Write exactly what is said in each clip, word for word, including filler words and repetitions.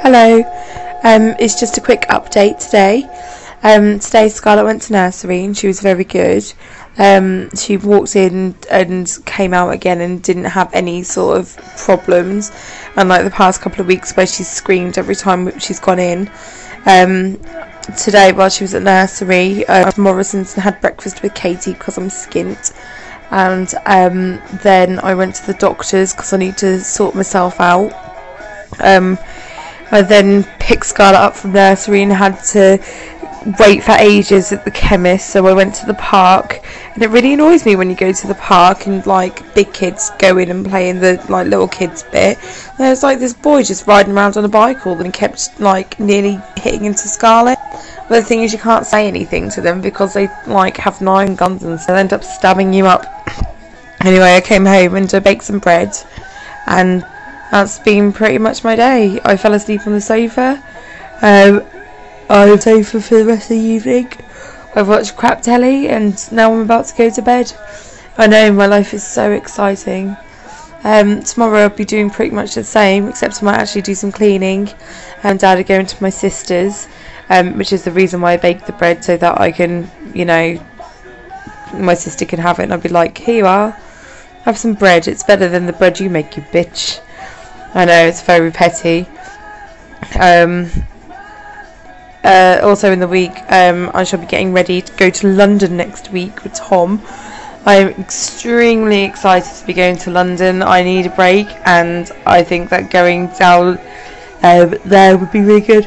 Hello, um, it's just a quick update today. Um, today Scarlett went to nursery and she was very good. Um, she walked in and came out again and didn't have any sort of problems, unlike the past couple of weeks where she's screamed every time she's gone in. Um, today while she was at nursery, uh, Morrison's had breakfast with Katie because I'm skint, and um, then I went to the doctor's because I need to sort myself out. Um, I then picked Scarlett up from nursery and had to wait for ages at the chemist, so I went to the park. And it really annoys me when you go to the park and like big kids go in and play in the like little kids bit. And there's like this boy just riding around on a bike all and kept like nearly hitting into Scarlett. But the thing is, you can't say anything to them because they like have nine guns and so they end up stabbing you up. Anyway, I came home and I baked some bread, and that's been pretty much my day. I fell asleep on the sofa. Um, I was sofa for the rest of the evening. I've watched crap telly and now I'm about to go to bed. I know, my life is so exciting. Um, tomorrow I'll be doing pretty much the same, except I might actually do some cleaning. And Dad are going to my sister's, um, which is the reason why I baked the bread, so that I can, you know, my sister can have it and I'll be like, here you are, have some bread. It's better than the bread you make, you bitch. I know, it's very petty. Um, uh, also in the week, um, I shall be getting ready to go to London next week with Tom. I am extremely excited to be going to London. I need a break, and I think that going down um, there would be really good.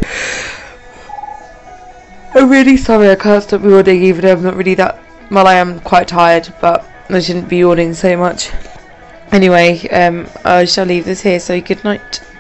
I'm really sorry I can't stop yawning, even though I'm not really that... Well, I am quite tired, but I shouldn't be yawning so much. Anyway, um, I shall leave this here, so good night.